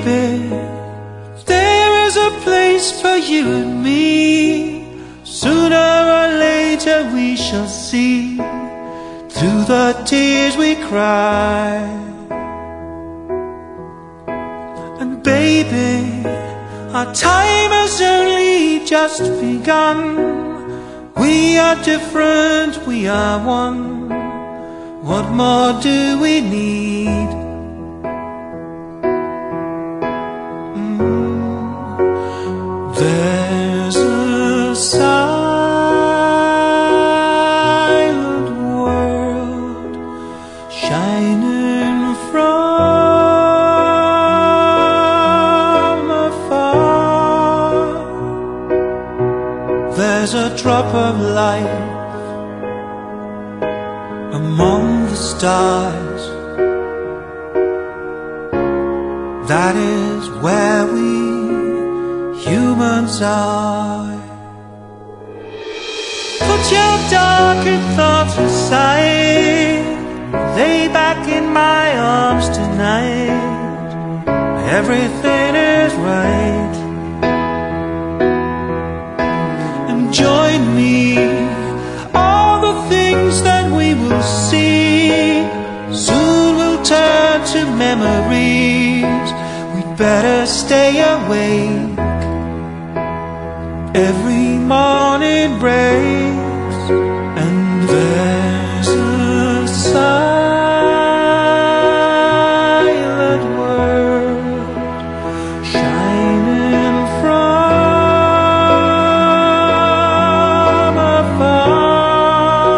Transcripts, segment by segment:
baby, there is a place for you and me. Sooner or later we shall see, through the tears we cry. And baby, our time has only just begun. We are different, we are one. What more do we need? There's a silent world shining from afar. There's a drop of light among the stars. That is where we humans are. Put your darker thoughts aside, lay back in my arms tonight. Everything is right. And join me, all the things that we will see soon will turn to memories. We'd better stay awake. Every morning breaks, and there's a silent world shining from afar.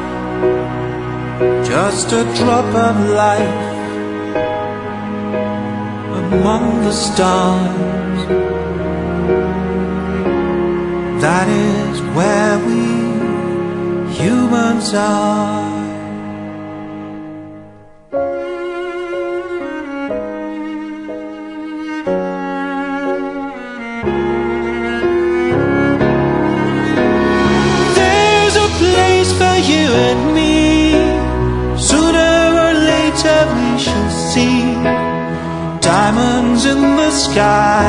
Just a drop of light among the stars. That is where we humans are. There's a place for you and me. Sooner or later we shall see diamonds in the sky.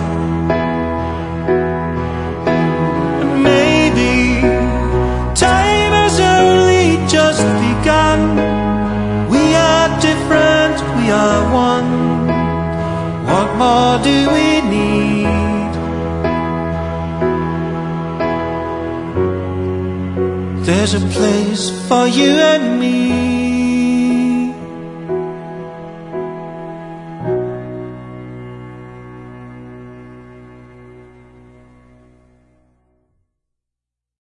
We are different, we are one. What more do we need? There's a place for you and me.